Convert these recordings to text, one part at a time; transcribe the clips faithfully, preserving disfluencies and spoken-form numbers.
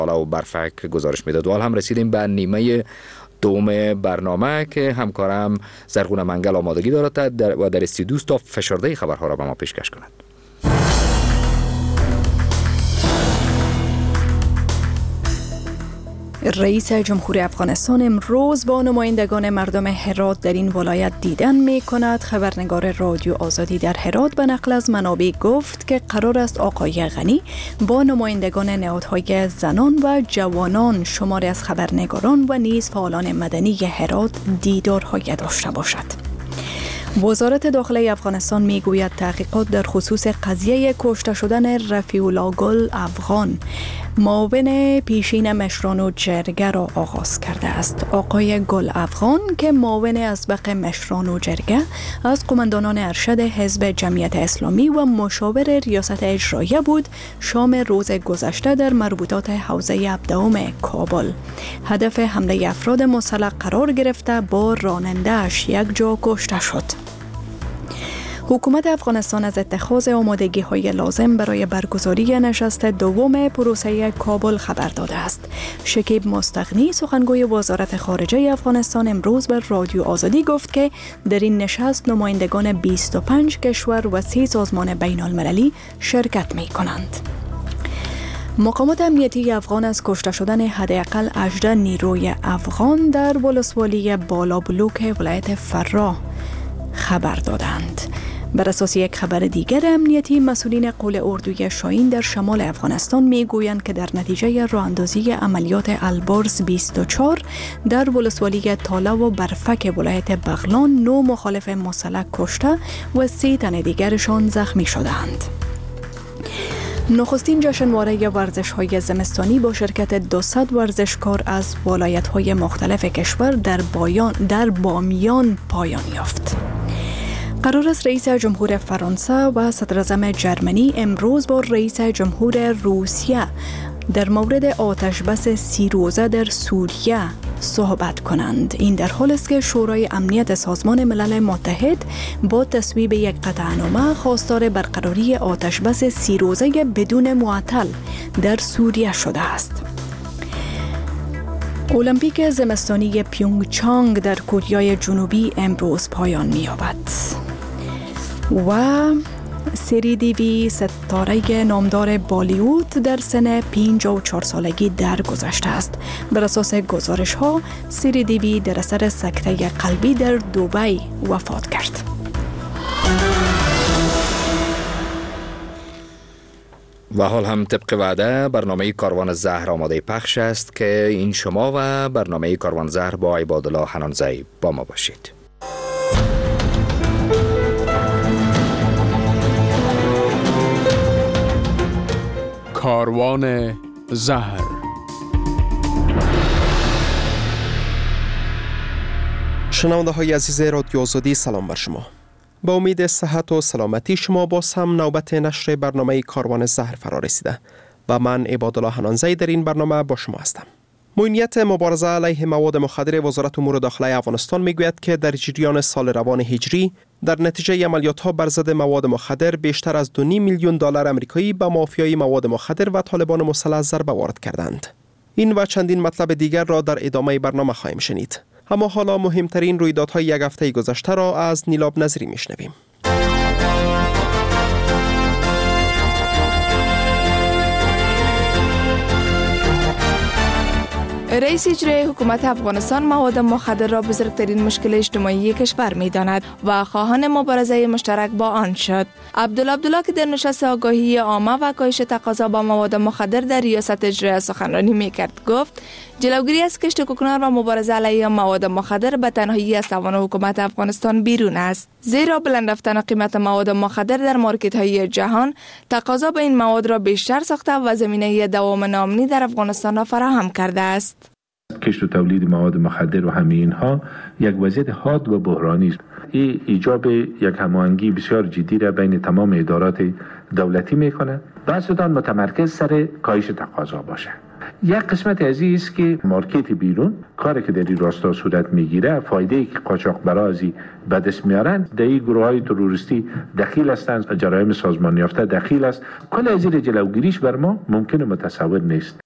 و برفک گزارش میداد. و هم رسیدیم به نیمه دوم برنامه که همکارم زرغون منگل آمادگی دارد و در استودیو تا فشرده خبرها را به ما پیشکش کند. رئیس جمهور افغانستان امروز با نمایندگان مردم هرات در این ولایت دیدن می کند. خبرنگار رادیو آزادی در هرات به نقل از منابع گفت که قرار است آقای غنی با نمایندگان نهادهای زنان و جوانان، شماری از خبرنگاران و نیز فعالان مدنی هرات دیدارهای داشته باشد. وزارت داخله افغانستان میگوید تحقیقات در خصوص قضیه کشته شدن رفیع الله گل افغان معاون پیشین مشران و جرگه را آغاز کرده است. آقای گل افغان که معاون اسبق مشران و جرگه از قماندانان ارشد حزب جمعیت اسلامی و مشاور ریاست اجراییه بود، شام روز گذشته در مربوطات حوزه هفدهم کابل هدف حمله افراد مسلح قرار گرفته با راننده‌اش یک جا کشته شد. حکومت افغانستان از اتخاذ آمادگی‌های لازم برای برگزاری نشست دوم پروسه کابل خبر داده است. شکیب مستغنی سخنگوی وزارت خارجه افغانستان امروز به رادیو آزادی گفت که در این نشست نمایندگان بیست و پنج کشور و سی سازمان بین المللی شرکت می کنند. مقامات امنیتی افغان از کشته شدن حداقل هجده نیروی افغان در ولسوالی بالا بلوک ولایت فرا خبر دادند. بر اساس یک خبر دیگر امنیتی، مسئولین قول اردوی شاهین در شمال افغانستان میگویند که در نتیجه راهاندازی عملیات البرز بیست و چهار در ولسوالی تاله و برفک ولایت بغلان نو مخالف مسلح کشته و سی تن دیگرشان زخمی شدند. نخستین جشنواره ورزش‌های زمستانی با شرکت دویست ورزشکار از ولایت‌های مختلف کشور در بایان در بامیان پایان یافت. قرار است رئیس جمهور فرانسه و صدراعظم جرمنی امروز با رئیس جمهور روسیه در مورد آتش بس سی روزه در سوریه صحبت کنند. این در حالی است که شورای امنیت سازمان ملل متحد با تصویب یک قطعنامه خواستار برقراری آتش بس سی روزه بدون معطل در سوریه شده است. المپیک زمستانی پیونگچانگ در کره جنوبی امروز پایان می‌یابد و سری دیوی ستاره نامدار بالیوود در سن پنجاه و چهار سالگی درگذشته است. بر اساس گزارش ها سری دیوی در اثر سکته قلبی در دبی وفات کرد. و حال هم طبق وعده برنامه کاروان زهر آماده پخش است که این شما و برنامه کاروان زهر با عبادالله حنانزی با ما باشید. کاروان زهر. شنونده های عزیز رادیو آزادی، سلام بر شما. با امید صحت و سلامتی شما باز هم نوبت نشر برنامه کاروان زهر فرا رسیده و من عبادالله حنانزی در این برنامه با شما هستم. معینیت مبارزه علیه مواد مخدر وزارت امور داخله افغانستان میگوید که در جریان سال روان هجری در نتیجه عملیات‌ها بر ضد مواد مخدر بیشتر از دو و نیم میلیون دلار آمریکایی به مافیای مواد مخدر و طالبان مسلح ضربه وارد کردند. این و چندین مطلب دیگر را در ادامه برنامه خواهیم شنید. اما حالا مهمترین رویدادهای یک هفته گذشته را از نیلاب نظری میشنویم. رئیس اجرایی حکومت افغانستان مواد مخدر را بزرگترین مشکل اجتماعی کشور می‌داند و خواهان مبارزه مشترک با آن شد. عبدالله عبدالله که در نشست آگاهی عامه و کاهش تقاضا با مواد مخدر در ریاست اجرایی سخنرانی می‌کرد گفت جلوگیری از کشت کوکنار و مبارزه علیه مواد مخدر به تنهایی از توان حکومت افغانستان بیرون است، زیرا بلند رفتن قیمت مواد مخدر در مارکت‌های جهان تقاضا به این مواد را بیشتر ساخته و زمینه دوام ناامنی در افغانستان را فراهم کرده است. کشت و تولید مواد مخدر و همه اینها یک وضعیت حاد و بحرانی است. این ایجاب یک هماهنگی بسیار جدی را بین تمام ادارات دولتی میکنه. بحث آن متمرکز سر کاهش تقاضا باشه. یک قسمت از این است که مارکت بیرون کاری که در این راستا صورت میگیره، فایده‌ای که قاچاقبرا از این به دست میارن، در این گروه‌های تروریستی دخیل هستند، جرایم سازمان یافته دخیل است. کل از این جلوگیریش بر ما ممکن و متصور نیست.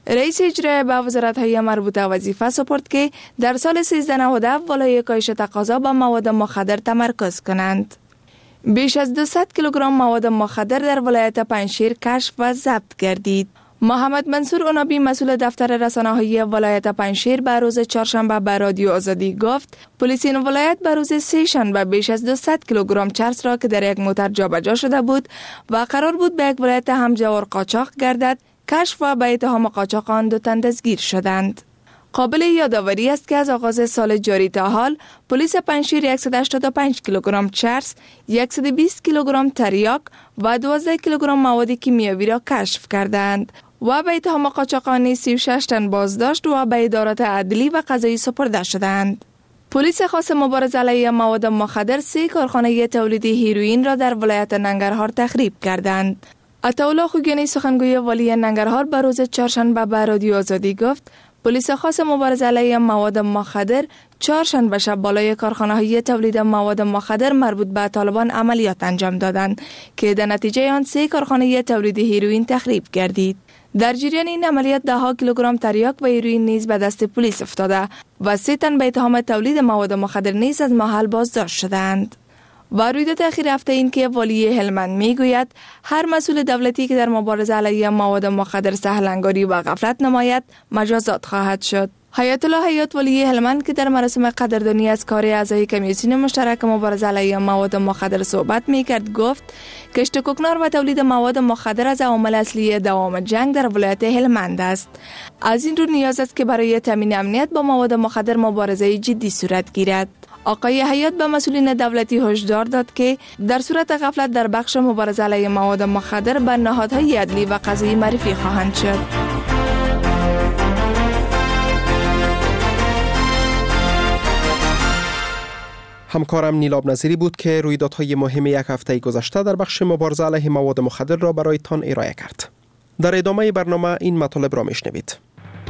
رئیس اجرایی به وزارت‌های مربوطه وظیفه سپرد که در سال سیزده نود و هفت بالای کاهش تقاضا به مواد مخدر تمرکز کنند. بیش از دویست کیلوگرم مواد مخدر در ولایت پنجشیر کشف و ضبط گردید. محمد منصور اونابی مسئول دفتر رسانه‌های ولایت پنجشیر به روز چهارشنبه به رادیو آزادی گفت پلیس این ولایت به روز سه شنبه بیش از دویست کیلوگرم چرس را که در یک موتر جابجا شده بود و قرار بود به یک ولایت همجوار قاچاق گردد کشف و به اتهام قاچاق آن دو تن دستگیر شدند. قابل یادآوری است که از آغاز سال جاری تا حال پلیس پنجشیر صد و هشتاد و پنج کیلوگرم چرس، صد و بیست کیلوگرم تریاک و دوازده کیلوگرم مواد کیمیاوی را کشف کردند و به اتهام قاچاقانی سی و شش تن بازداشت و به ادارات عدلی و قضایی سپرده شدند. پلیس خاص مبارزه علیه مواد مخدر سه کارخانه تولید هیروئین را در ولایت ننگرهار تخریب کردند. عطاالله خوگیانی سخنگوی والی ننگرهار به روز چهارشنبه به رادیو آزادی گفت پلیس خاص مبارزه علیه مواد مخدر چهارشنبه شب بالای کارخانه‌های تولید مواد مخدر مربوط به طالبان عملیات انجام دادند که در نتیجه آن سه کارخانه تولید هیروئین تخریب گردید. در جریان این عملیات ده ها کیلوگرم تریاک و هیروئین نیز به دست پلیس افتاده و سه تن به اتهام تولید مواد مخدر نیز از محل بازداشت شدند. و رویداد اخیر هفته این که والی هلمند میگوید هر مسئول دولتی که در مبارزه علیه مواد مخدر سهلنگاری و غفلت نماید مجازات خواهد شد. حیات الله حیات والی هلمند که در مراسم قدردانی از کار اعضای کمیسیون مشترک مبارزه علیه مواد مخدر صحبت میکرد گفت کشت کوکنار و تولید مواد مخدر از عوامل اصلی دوام جنگ در ولایت هلمند است. از این رو نیاز است که برای تامین امنیت با مواد مخدر مبارزه جدی صورت گیرد. آقای حیات به مسئولین دولتی هشدار داد که در صورت غفلت در بخش مبارزه علیه مواد مخدر به نهادهای عدلی و قضایی معرفی خواهند شد. همکارم نیلاب نظیری بود که رویدادهای مهم یک هفته گذشته در بخش مبارزه علیه مواد مخدر را برایتان ارائه کرد. در ادامه برنامه این مطالب را میشنوید.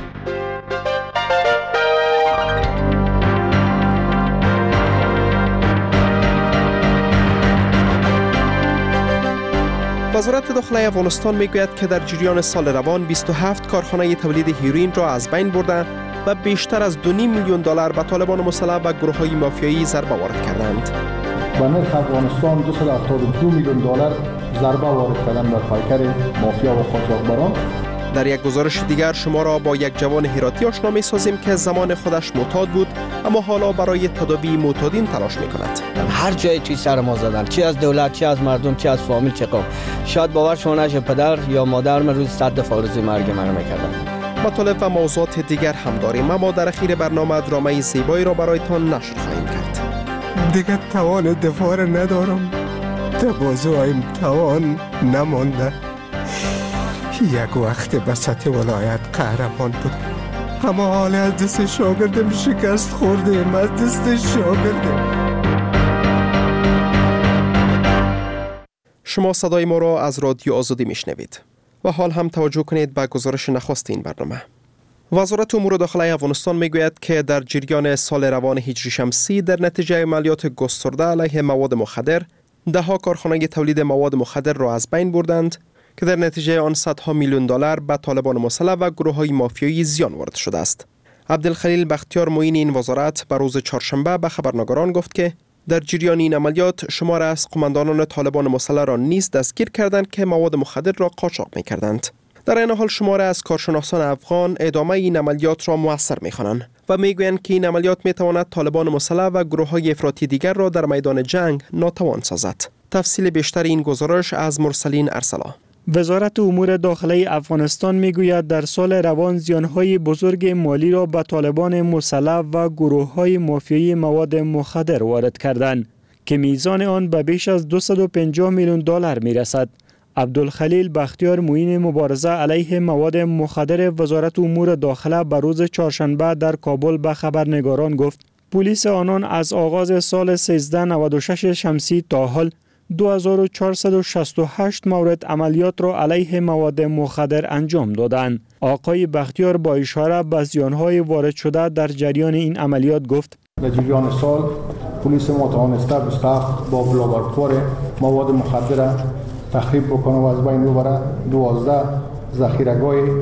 وزارت داخلی افغانستان میگوید که در جریان سال روان بیست و هفت کارخانه تولید هیروئین را از بین برده و بیشتر از دو و نیم میلیون دلار به طالبان مسلح و گروه‌های مافیایی ضربه وارد کردند. به نرخ افغانستان دویست و هفتاد و دو میلیون دلار ضربه وارد کردند در پیکر مافیا و قاچاقبران. در یک گزارش دیگر شما را با یک جوان هراتی آشنا می‌سازیم که زمان خودش معتاد بود اما حالا برای تداوی معتادین تلاش می‌کند. هر جای توی سر ما زدن، چی از دولت، چی از مردم، چی از فامیل، چه قوم. شاید باور شما نشه پدر یا مادر من روز صد دفعه آرزوی مرگ منو می‌کردن. مطالب و موضوعات دیگر هم داریم اما در اخیر برنامه درامای زیبایی را برایتان نشر خواهیم کرد. دیگه توان دفاع ندارم، تبازویم توان نمانده. یک وقت به سطح ولایت قهرمان بود اما حال از دست شاگردم شکست خوردیم، از دست شاگردم. شما صدای ما را از رادیو آزادی میشنوید و حال هم توجه کنید به گزارش نخست این برنامه. وزارت امور داخلی افغانستان میگوید که در جریان سال روان هجری شمسی در نتیجه عملیات گسترده علیه مواد مخدر ده ها کارخانه تولید مواد مخدر را از بین بردند که در نتیجه آن صدها میلیون دلار به طالبان مسلح و گروه‌های مافیایی زیان وارد شده است. عبدالخلیل بختیار معین این وزارت بر روز چهارشنبه به خبرنگاران گفت که در جریان این عملیات شمار از قماندانان طالبان مسلح را نیز دستگیر کردند که مواد مخدر را قاچاق می‌کردند. در این حال شمار از کارشناسان افغان ادامه این عملیات را مؤثر می‌خوانند و میگویند که این عملیات می‌تواند طالبان مسلح و گروه‌های افراطی دیگر را در میدان جنگ ناتوان سازد. تفصیل بیشتر این گزارش از مرسلین ارسلا. وزارت امور داخلی افغانستان میگوید در سال روان زیانهای بزرگ مالی را به طالبان مسلح و گروه‌های مافیایی مواد مخدر وارد کردند که میزان آن به بیش از دویست و پنجاه میلیون دلار میرسد. عبدالخلیل بختیار معین مبارزه علیه مواد مخدر وزارت امور داخله به روز چهارشنبه در کابل به خبرنگاران گفت پلیس آنان از آغاز سال سیزده نود و شش شمسی تا حال دو هزار و چهارصد و شصت و هشت مورد عملیات را علیه مواد مخدر انجام دادند. آقای بختیار با اشاره به زیانهای وارد شده در جریان این عملیات گفت در جریان سال پلیس ما توانسته بیست و هفت با لابراتوار مواد مخدر تخریب بکنه و از بین ببره. دوازده ذخیره‌گاه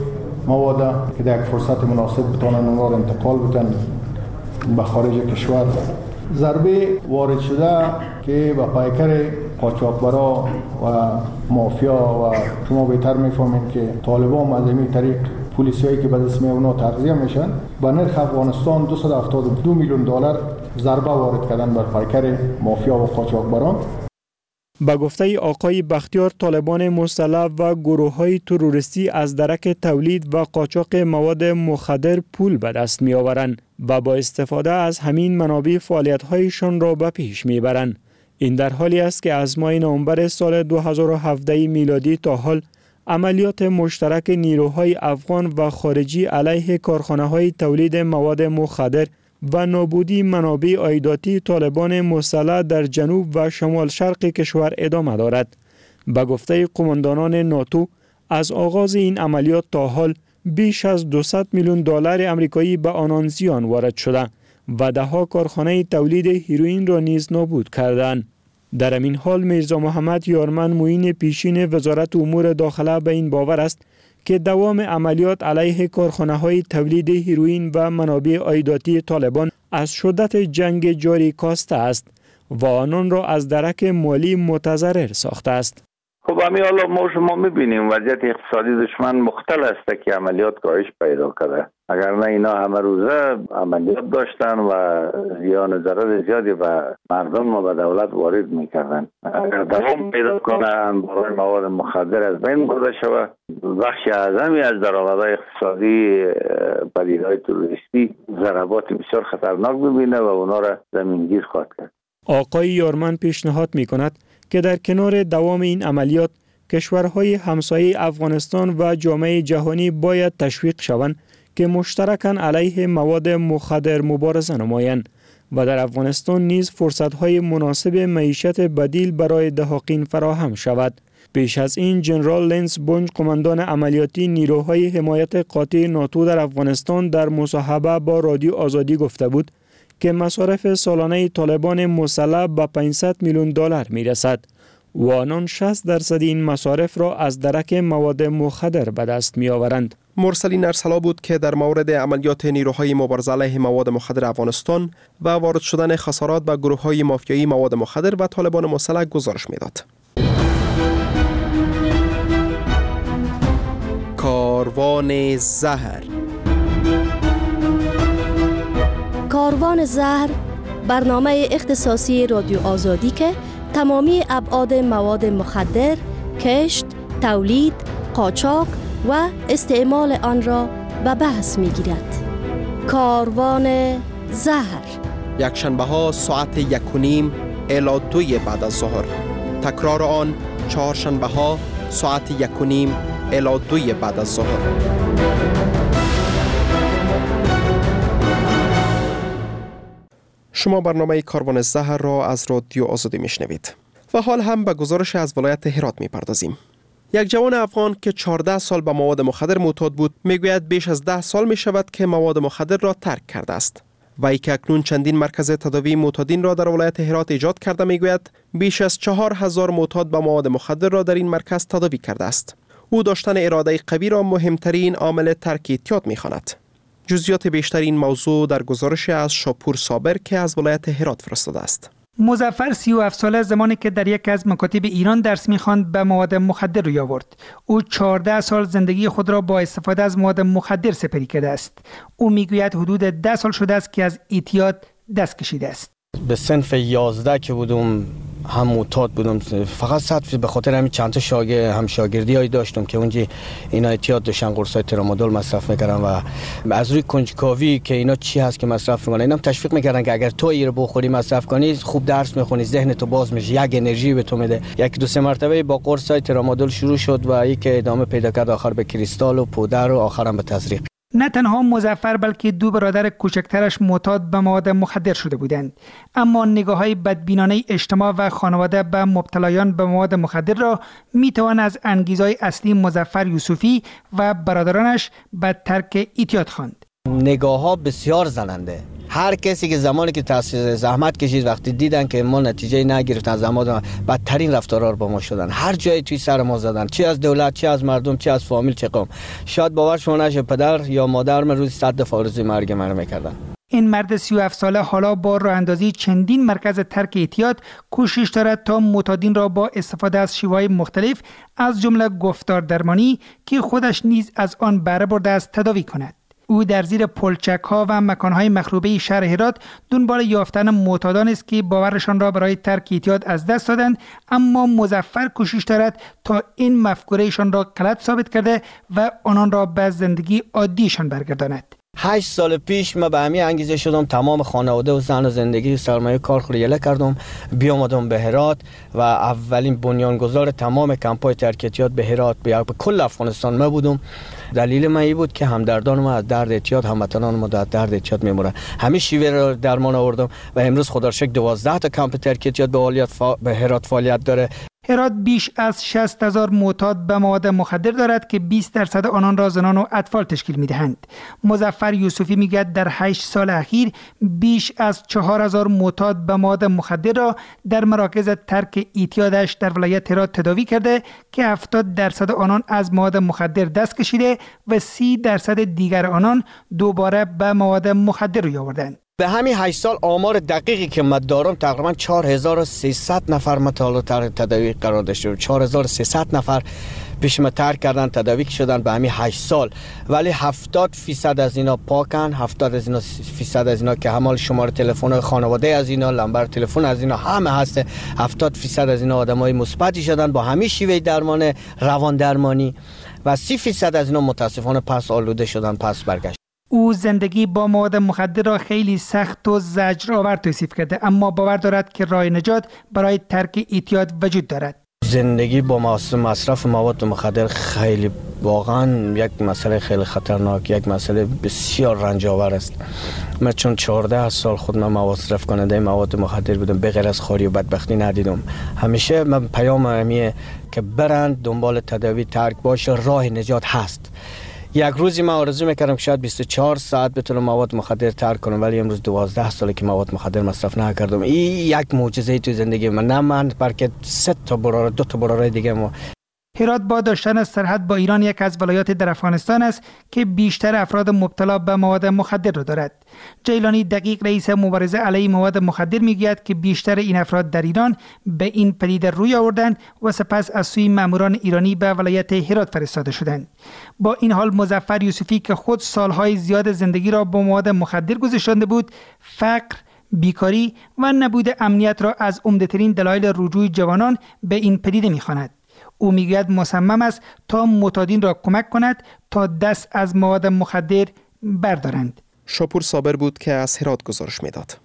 مواد که در یک فرصت مناسب بتونن اونها را انتقال بدن به خارج کشور. ضربه وارد شده که به پیکر قاچاقبرا و مافیا و شما بهتر میفهمید که طالبان از این طریق پلیسایی که به اسم اونا تغذیه میشن به نرخ افغانستان دویست و هفتاد و دو میلیون دلار ضربه وارد کردن بر پیکر مافیا و قاچاقبران. به گفته آقای بختیار، طالبان مسلح و گروه‌های تروریستی از درک تولید و قاچاق مواد مخدر پول به دست می‌آورند و با استفاده از همین منابع فعالیت‌هایشان را به پیش می‌برند. این در حالی است که از ماه نوامبر سال دو هزار و هفده میلادی تا حال عملیات مشترک نیروهای افغان و خارجی علیه کارخانه‌های تولید مواد مخدر و نابودی منابع عایداتی طالبان مسلح در جنوب و شمال شرق کشور ادامه دارد. به گفته قماندانان ناتو، از آغاز این عملیات تا حال بیش از دویست میلیون دلار آمریکایی به آنان زیان وارد شده و دهها کارخانه تولید هیروئین را نیز نابود کردند. در این حال میرزا محمد یارمن معین پیشین وزارت امور داخله به این باور است که دوام عملیات علیه کارخانه‌های تولید هیروئین و منابع عایداتی طالبان از شدت جنگ جاری کاسته است و آنان را از درک مالی متضرر ساخته است. خب همین حالا ما شما میبینیم وضعیت اقتصادی دشمن مختل است که عملیات کاهش پیدا کرده. اگر نه اینا همه روزه عملیات داشتن و زیان و ضرر زیادی به مردم و به دولت وارد میکردن. اگر دوام پیدا کنه انبارهای مواد مخدر از بین برده شود، بخش اعظمی از درآمدهای اقتصادی پدیده‌های تروریستی ضربات بسیار خطرناک ببینه و اونا را زمینگیر خواهد کرد. آقای یارمن پیشنهاد میکند که در کنار دوام این عملیات کشورهای همسایه افغانستان و جامعه جهانی باید تشویق شوند که مشترکاً علیه مواد مخدر مبارزه نمایند و در افغانستان نیز فرصت‌های مناسب معیشت بدیل برای دهاقین فراهم شود. پیش از این جنرال لنس بونج، قماندان عملیاتی نیروهای حمایت قاطع ناتو در افغانستان، در مصاحبه با رادیو آزادی گفته بود که مصارف سالانه طالبان مسلح به پانصد میلیون دلار میرسد و آنان شصت درصد این مصارف را از درک مواد مخدر به دست می آورند. مرسلین ارسلا بود که در مورد عملیات نیروهای مبارزه علیه مواد مخدر افغانستان و وارد شدن خسارات به گروه‌های مافیایی مواد مخدر و طالبان مسلح گزارش میداد. کاروان زهر. کاروان زهر برنامه اختصاصی رادیو آزادی که تمامی ابعاد مواد مخدر، کشت، تولید، قاچاق و استعمال آن را به بحث می گیرد. کاروان زهر یک شنبه ها ساعت یک و نیم الی دوی بعد از ظهر. تکرار آن چهار شنبه ها ساعت یک و نیم الی دوی بعد از ظهر. شما برنامه کاروان زهر را از رادیو آزادی میشنوید و حال هم به گزارش از ولایت هرات میپردازیم. یک جوان افغان که چهارده سال به مواد مخدر معتاد بود میگوید بیش از ده سال می شود که مواد مخدر را ترک کرده است. وی که اکنون چندین مرکز تداوی معتادین را در ولایت هرات ایجاد کرده میگوید بیش از چهار هزار معتاد به مواد مخدر را در این مرکز تداوی کرده است. او داشتن اراده قوی را مهمترین عامل ترک اعتیاد میخواند. جزئیات بیشتر این موضوع در گزارش از شاپور صابر که از ولایت هرات فرستاده است. مظفر سی و هفت ساله زمانی که در یک از مکاتب ایران درس می‌خواند به مواد مخدر روی آورد. او چهارده سال زندگی خود را با استفاده از مواد مخدر سپری کرده است. او میگوید حدود ده سال شده است که از اعتیاد دست کشیده است. به صنف یازده که بودم هم معتاد بودم، فقط صد به خاطر همین چند تا شاگرد هم شاگردی هایی داشتم که اونجا اینا اعتیاد داشتن، قرصای ترامادول مصرف میکردن و از روی کنجکاوی که اینا چی هست که مصرف میکنن اینم تشویق میکردن که اگر تو این رو بخوری مصرف کنی خوب درس میخونی، ذهن تو باز میشه، یک انرژی به تو میده. یک دو سه مرتبه با قرصای ترامادول شروع شد و یک ادامه پیدا کرد، آخر به کریستال و پودر و آخرام به تزریق. نه تنها مظفر بلکه دو برادر کوچکترش معتاد به مواد مخدر شده بودند، اما نگاه‌های بدبینانه اجتماع و خانواده به مبتلایان به مواد مخدر را میتوان از انگیزهای اصلی مظفر یوسفی و برادرانش به ترک اعتیاد خواند. نگاه‌ها بسیار زننده، هر کسی که زمانی که تاسیس زحمت کشید وقتی دیدن که ما نتیجه نگرفتن زمان بدترین رفتارا رو با ما شدن، هر جایی توی سر ما زدن، چه از دولت چه از مردم چه از فامیل چه قوم. شاید باور شما نشه پدر یا مادر من روزی صد دفعه آرزوی مرگ من رو میکردن. این مرد سی و هفت ساله حالا با راه اندازی چندین مرکز ترک اعتیاد کوشش دارد تا معتادین را با استفاده از شیوه‌های مختلف از جمله گفتار درمانی که خودش نیز از آن بهره برده است تداوی کند. او در زیر پلچک ها و مکان های مخروبه شهر هرات دنبال یافتن معتادان است که باورشان را برای ترک اعتیاد از دست دادند، اما مظفر کوشش دارد تا این مفکورهشان را غلط ثابت کرده و آنان را به زندگی عادیشان برگرداند. هشت سال پیش من به همین انگیزه شدم، تمام خانواده و زن و زندگی سرمایه کار خریله کردم، بیامدم به هرات و اولین بنیانگذار تمام کمپای ترک اعتیاد به هرات به کل افغانستان من بودم. دلیل من این بود که همدردان ما از درد اعتیاد، هموطنان ما از درد اعتیاد میمونن. همین شیوه را درمان آوردم و امروز خدا رو شکر دوازده تا کمپ ترک اعتیاد به فعالیت فا... به هرات فعالیت داره. هرات بیش از شصت هزار معتاد به مواد مخدر دارد که بیست درصد آنان را زنان و اطفال تشکیل می‌دهند. مظفر یوسفی میگوید در هشت سال اخیر بیش از چهار هزار معتاد به مواد مخدر را در مراکز ترک اعتیادش در ولایت هرات تداوی کرده که هفتاد درصد آنان از مواد مخدر دست کشیده و سی درصد دیگر آنان دوباره به مواد مخدر روی آوردند. به همین هشت سال آمار دقیقی که من دارم تقریبا چهار هزار و سیصد نفر مطالعه تداوی قرار داشته. چهار هزار و سیصد نفر پیش ما ترک کردن، تداوی شدن به همین هشت سال، ولی هفتاد فیصد از اینا پاکن، هفتاد از اینا فیصد از اینا که همال شماره تلفن خانواده از اینا، نمبر تلفن از اینا همه هست. هفتاد فیصد از اینا آدمای مثبتی شدن با همین شیوه درمان روان درمانی و سی فیصد از اینا متاسفانه پس آلوده شدن، پس برگشت. او زندگی با مواد مخدر را خیلی سخت و زجرآور توصیف کرده، اما باور دارد که راه نجات برای ترک اعتیاد وجود دارد. زندگی با مصرف مواد مخدر خیلی واقعا یک مسئله خیلی خطرناک، یک مسئله بسیار رنج آور است. من چون چهارده سال خود من مصرف کننده مواد مخدر بودم، به غیر از خواری و بدبختی ندیدم. همیشه من پیام همیه که برند دنبال تداوی، ترک باشه، راه نجات هست. یک روزی من آرزو میکردم که شاید بیست و چهار ساعت بتونم مواد مخدر ترک کنم، ولی امروز دوازده ساله که مواد مخدر مصرف نکردم. این یک معجزه تو زندگی من، نه من بلکه سه تا براره دو تا براره دیگه. ما هرات با داشتن سرحد با ایران یک از ولایات در افغانستان است که بیشتر افراد مبتلا به مواد مخدر را دارد. جیلانی دقیق رئیس مبارزه علیه مواد مخدر میگوید که بیشتر این افراد در ایران به این پدیده روی آوردند و سپس از سوی ماموران ایرانی به ولایت هرات فرستاده شدند. با این حال مظفر یوسفی که خود سالهای زیاد زندگی را با مواد مخدر گذرانده بود، فقر، بیکاری و نبود امنیت را از عمده‌ترین دلایل رجوع جوانان به این پدیده می‌خواند. او میگوید مصمم است تا معتادین را کمک کند تا دست از مواد مخدر بردارند. شاپور صابر بود که از هرات گزارش میداد.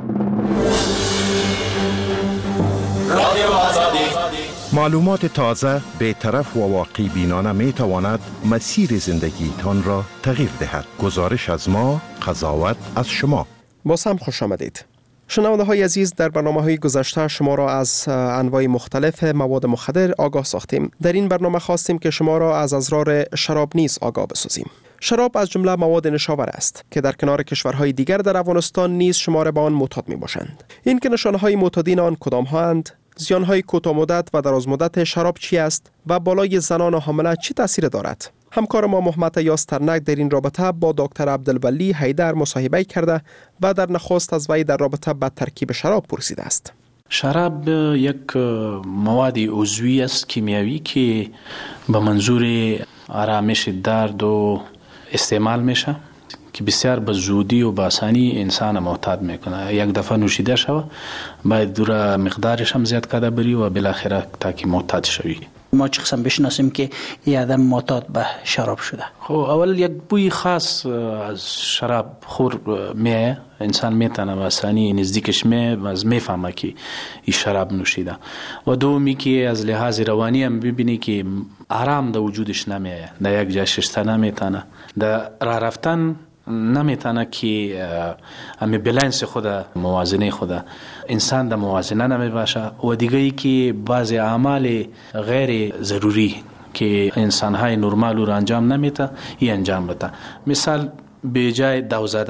معلومات تازه، بی‌طرف و واقعی بینانه می تواند مسیر زندگی تان را تغییر دهد. گزارش از ما، قضاوت از شما. باز هم خوش آمدید. شنونده های عزیز، در برنامه های گذشته شما را از انواع مختلف مواد مخدر آگاه ساختیم. در این برنامه خواستیم که شما را از اضرار شراب نیز آگاه بسازیم. شراب از جمله مواد نشاور است که در کنار کشورهای دیگر در افغانستان نیز شمار به آن معتاد می باشند. این که نشانه‌های معتادین آن کدام هاند، زیانهای کوتاه مدت و دراز مدت شراب چی است و بالای زنان و حامله چه تاثیر دارد؟ همکار ما محمد یاسترنک در این رابطه با دکتر عبدالولی حیدر مصاحبه کرده و در نخست از وی در رابطه با ترکیب شراب پرسیده است. شراب یک مواد عضوی است کیمیایی که به منظور آرامش درد و استعمال میشه که بسیار به زودی و به آسانی انسان معتاد میکنه. یک دفعه نوشیده شوه باید دور مقدارش هم زیاد کرده بری و بالاخره تا که معتاد شوی. ما چه قسم بشناسیم که یه آدم معتاد به شراب شده؟ خب اول یک بوی خاص از شراب خور میه، انسان میتونه به آسانی نزدیکش میه از میفهمه که این شراب نوشیده. و دومی که از لحاظ روانی هم ببینی که آرام در وجودش نمیه، در یک جای شسته نمیتونه، در راه رفتن نمیتونه که امی بلنس خدا، موازنه خدا، انسان در موازنه نمی باشه. و دیگه ای که بعضی اعمال غیر ضروری که انسان های نرمال رو انجام نمیته ای انجام بده. مثال به جای دو زدن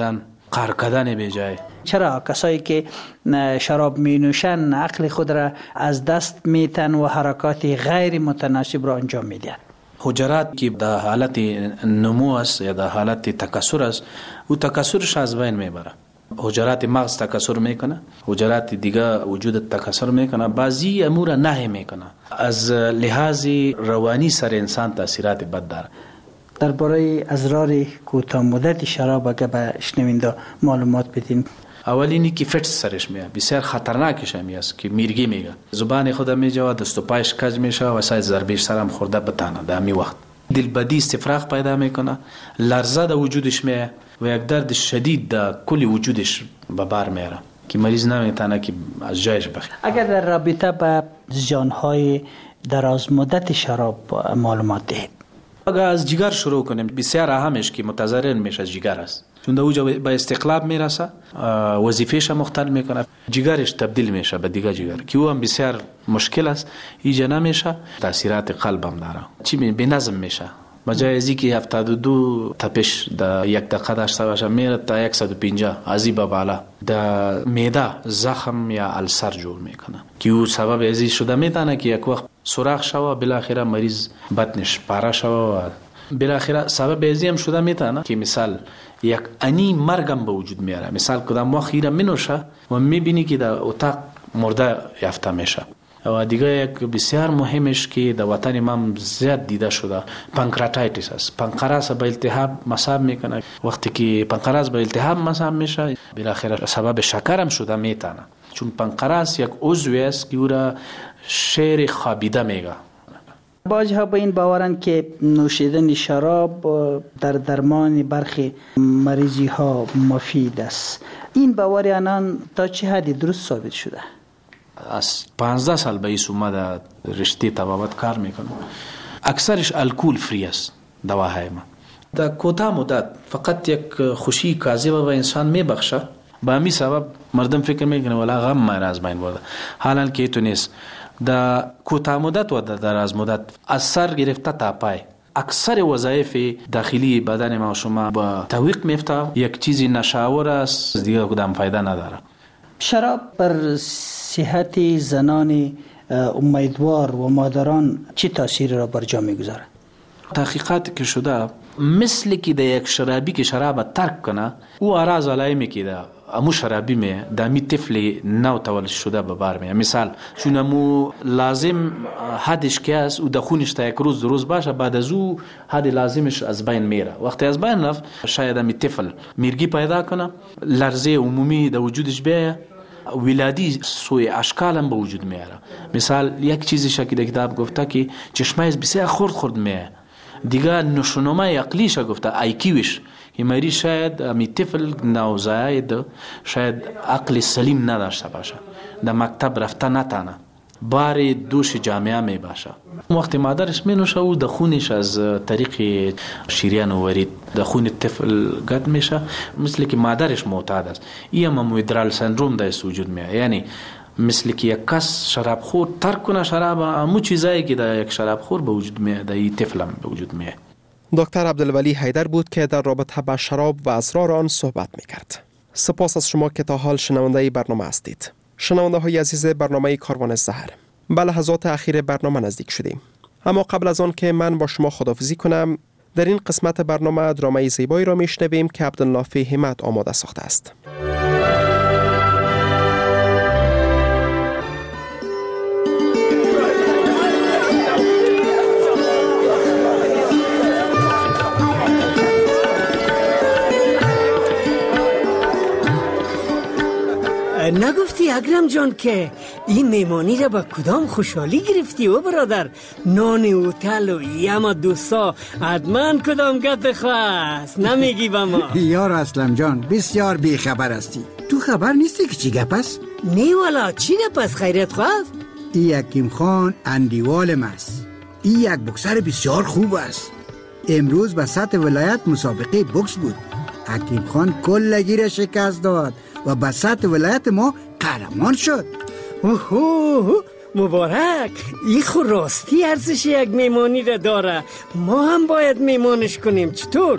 قهر کردن به جای. چرا کسایی که شراب می نوشن عقل خود را از دست میتن و حرکات غیر متناسب را انجام میدن؟ حجرات که در حالت نمو است یا در حالت تکثر است، او تکثرش از بین میبره. حجرات مغز تکثر میکنه، حجرات دیگه وجود تکثر میکنه، بعضی امور نهی میکنه. از لحاظ روانی سر انسان تاثیرات بد داره. درباره اضرار کوتاه مدت شراب اگه به شنونده معلومات بدین. اولینی که فت سرش میاد، بسیار خطرناکش هم است که میرگی میگه، زبان خود میجواد، دست و پایش کج میشه و سایز ضربش سرم خورده بتانه. در می وقت دلبدی استفراغ پیدا میکنه، لرزه در وجودش میه و یک درد شدید در کل وجودش به بار میاره که مریض نمیتونه که از جایش بخیره. اگر در رابطه با زیانهای دراز مدت شراب معلومات دهید. اگر از جگر شروع کنیم، بسیار اهمش که متضرر میشه جگر است، چون در اوجا به استقلاب میرسه، وظیفهش مختل میکنه، جگرش تبدیل میشه به دیگه جگر که او هم بسیار مشکل است، ایجا نمیشه، تاثیرات قلب هم داره، چی می به نظم میشه. بجای ازی که هفتاد و دو تپش در یک دقیقه داشته باشه میره تا صد و پنجاه ازی به بالا. در معده زخم یا السر جور میکنه که او سبب ازی شده میتونه که یک وقت سوراخ شوه، بالاخره مریض بطنش پاره شوه و بالاخره سبب ازی هم شده میتونه که مثال یک انی مرگم به وجود میاره. مثال کدام وقت خیره منوشه و میبینی که در اتاق مرده یافته میشه. و دیگه یک بسیار مهمش که در وطن ما زیاد دیده شده پانکراتایتیس است. پانکراس به التهاب مصاب میکنه. وقتی که پانکراس به التهاب مصاب میشه بالاخره سبب شکر هم شده میتونه، چون پانکراس یک عضوی است که او را شیر خوابیده میگه. بعضی‌ها به این باورند که نوشیدن شراب در درمان برخی مریضی ها مفید است. این باور آنان تا چه حدی درست ثابت شده؟ از پانزده سال به ایس اومده رشته طبابت کار میکنم. اکثرش الکل فری است دواهای ما. در کوتاه مدت فقط یک خوشی کاذبه به انسان میبخشه، به همین سبب مردم فکر میکنه ولی غم ما از بین برده، حالا که تو نیست. در کوتاه مدت و در دراز مدت از سر گرفته تا پای اکثر وظایف داخلی بدن ما شما با تعویق میفته. یک چیزی نشاور است، دیگه کدام فایده نداره. شراب بر صحت زنان امیدوار و مادران چه تاثیر را بر جا میگذاره؟ تحقیقات که شده مثل که در یک شرابی که شراب ترک کنه او اراز علائمی که در امو شرابی می دامی طفل نو تولد شده به بار می. مثال چون امو لازم حدش که است او دخونش تا یک روز دو روز باشه، بعد از او حد لازمش از بین میره. وقتی از بین رفت شاید امی طفل میرگی پیدا کنه، لرزه عمومی در وجودش بیه، ولادی سوی اشکالم به وجود میاره. مثال یک چیزی شکی در کتاب گفته که چشمایش بسیار خورد خورد میه، دیگه نشونمای عقلیش گفته آیکیوش که مری شاید امی طفل نوزاید شاید عقل سلیم نداشته باشه، در مکتب رفته نتانه، بار دوش جامعه می باشه. وقتی مادرش می نوشه او در خونش از طریق شیریان و ورید در خون طفل گد میشه، مثل که مادرش معتاد است. این هم ویدرال سندروم دست وجود میاد، یعنی مثل که یک کس شراب خور ترک کنه شراب، همو چیزایی که در یک شراب خور به وجود میاد در این طفل هم به وجود میاد. دکتر عبدالولی حیدر بود که در رابطه با شراب و اسرار آن صحبت میکرد. سپاس از شما که تا حال شنونده برنامه هستید. شنونده های عزیز برنامه کاروان زهر، به لحظات اخیر برنامه نزدیک شدیم، اما قبل از آن که من با شما خداحافظی کنم، در این قسمت برنامه درامه زیبایی را میشنویم که عبدالنافع همت آماده ساخته است. نگفتی اکرم جان که این میمانی را با کدام خوشحالی گرفتی و برادر؟ نان اوتل و یما دوستا حتما کدام گپ خواست نمیگی با ما؟ یار اسلم جان بسیار بیخبر هستی. تو خبر نیستی که چی گپ است؟ نه والا چی گپ است خیرت خواست؟ ای حکیم خان اندیوالم است. ای یک بکسر بسیار خوب است. امروز به سطح ولایت مسابقه بوکس بود. حکیم خان کلگی را شکست داد و به سطح ولایت ما قهرمان شد. اوه مبارک. این خو راستی ارزش یک میمانی را داره. ما هم باید میمانش کنیم. چطور؟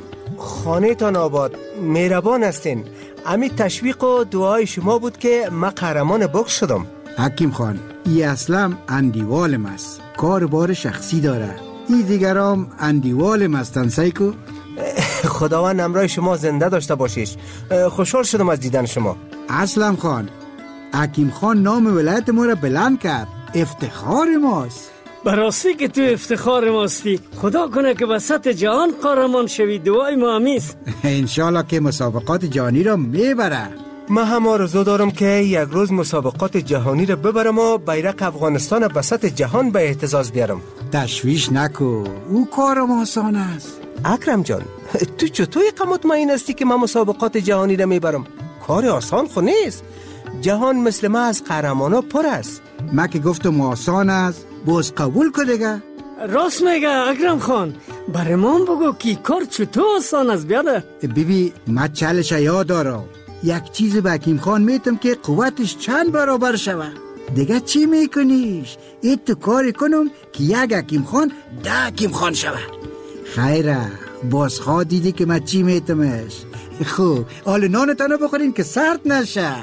خانه تان آباد، مهربان هستین. امی تشویق و دعای شما بود که من قهرمان بوکس شدم. حکیم خان، ای اصلا اندیوالم است، کار بار شخصی داره. ای دیگرام اندیوالم هستن سایکو. خداوند همراه شما زنده داشته باشیش. خوشحال شدم از دیدن شما. اسلم خان، حکیم خان نام ولایت ما را بلند کرد، افتخار ماست. براستی که تو افتخار ماستی. خدا کنه که وسط جهان قهرمان شوی، دعای ما همیست. انشالله که مسابقات جهانی را میبره. من هم آرزو دارم که یک روز مسابقات جهانی را ببرم و بیرق افغانستان وسط جهان به اهتزاز بیارم. تشویش نکو، او کارم آسان است. اکرم جان، تو چطور اینقدر مطمئن هستی که من مسابقات جهانی را میبرم؟ کار آسان خو نیست. جهان مثل ما از قهرمانا پر است. من که گفتم آسان است، باز قبول که دیگه. راست میگه اکرم خان. برای من بگو که کار چطور آسان است بیاده. بیبی من چالش یاد دارم. یک چیز به حکیم خان میتم که قوتش چند برابر شود. دیگه چی میکنیش؟ این تو کاری کنم که یک حکیم خان ده حکیم خان شود. خیره، باز خواه دیدی که من چی میتمش. خوب، حال نانتانو بخورین که سرد نشه.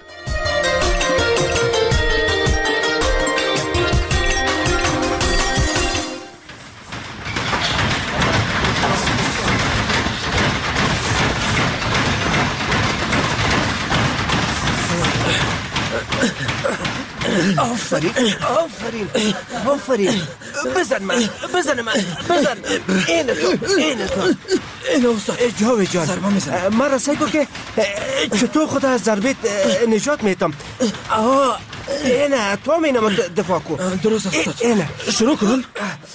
آفرین، آفرین، آفرین. بزن من، بزن من، بزن. این تو، این تو. این استاد جاوید جان، من را سعی کن که چطور خود از ضربت نجات میتم. آه اینه تو هم اینه دفاع کن. درست استاد. اینه شروع کن.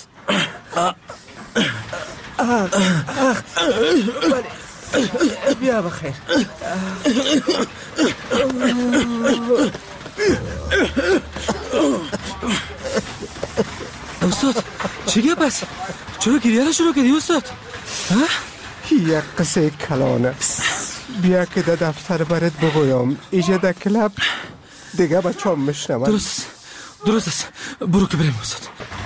بیا بخیر. استاد چیگه پس؟ چرا گریه را شروع کردی استاد؟ یک قصه کلانه. بیا که در دفتر برات بگویم. ایجا در کلاب دیگه بچه هم میشنم. درست درست است. برو که بریم استاد.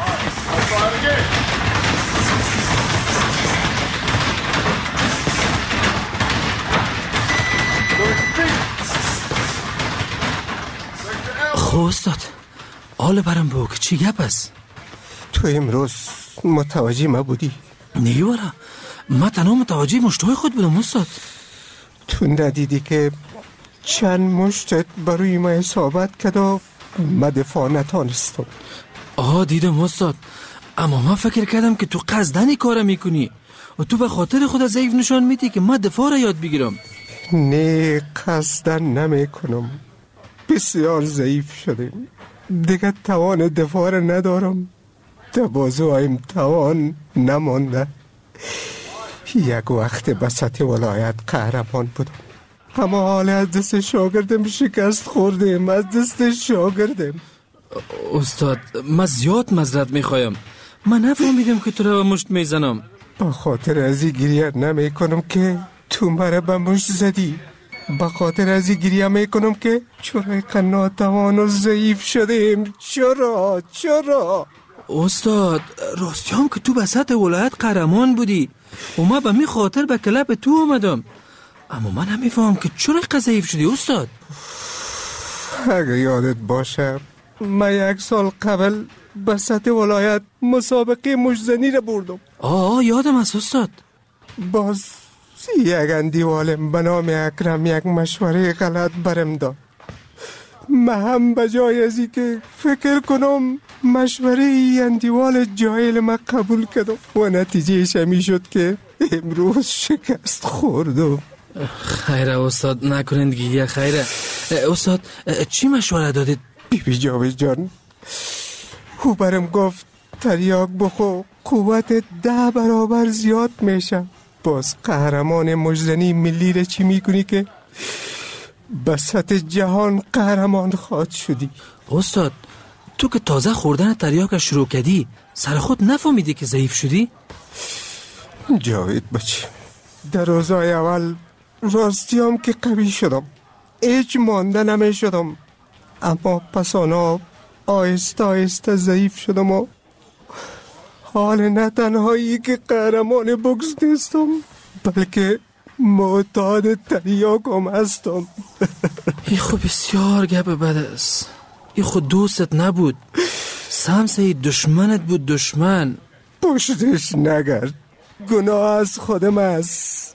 خب استاد، حال برم بگو که چی گپ است؟ تو امروز متوجه ما بودی؟ نه ورا، ما تنها متوجه مشتهای خود بودم استاد. تو ندیدی که چند مشتت بروی ما اصابت کرد و ما دفاع نتانستم. آه دیدم استاد، اما من فکر کردم که تو قصدنی کار میکنی و تو به خاطر خود ضعیف نشان میدی که ما دفاع را یاد بگیرم. نه قصدن نمیکنم، بسیار ضعیف شدیم دیگه، توان دفاع را ندارم. در بازوهایم توان نمانده. یک وقت به سطح ولایت قهرمان بودم، اما حال از دست شاگردم شکست خوردم. از دست شاگردم. استاد من زیاد معذرت میخوایم، من نفهمیدم که تو را به مشت میزنم. به خاطر از این گریه نمی کنم که تو مرا به مشت زدی. به خاطر از این گریه می کنم که چرا اینقدر ناتوان و ضعیف شدیم. چرا چرا استاد راستی هم که تو به سطح ولایت قهرمان بودی و من به می خاطر به کلب تو اومدم، اما من نمیفهم که چرا اینقدر ضعیف شدی استاد. اگه یادت باشه من یک سال قبل به سطح ولایت مسابقه مشتزنی را بردم. آه یادم است استاد. باز یک اندیوالم به نام اکرم یک مشوره غلط برم داد. من هم بجای ازی که فکر کنم مشوره ای اندیوال جاهل ما قبول کردم و نتیجهش همی شد که امروز شکست خوردم. خیره استاد، نکنین دیگه. خیره استاد، چی مشوره دادید؟ بی بی جاوید جان، او برم گفت تریاک بخو قوت ده برابر زیاد میشه. باز قهرمان مجزنی ملی را چی میکنی که به سطح جهان قهرمان خواهد شدی؟ استاد تو که تازه خوردن تریاک شروع کردی سر خود نفهمیدی که ضعیف شدی؟ جاوید بچه، در روزای اول راستی هم که قوی شدم، هیچ مانده نمی شدم، اما پس آنها آهسته آهسته ضعیف شدم و حال نه تنهایی که قهرمان بوکس نیستم بلکه معتاد تریاک هم هستم. ای خود بسیار گپ بد است. ای خود دوستت نبود، سمسه دشمنت بود. دشمن پشتش نگرد، گناه از خودم است.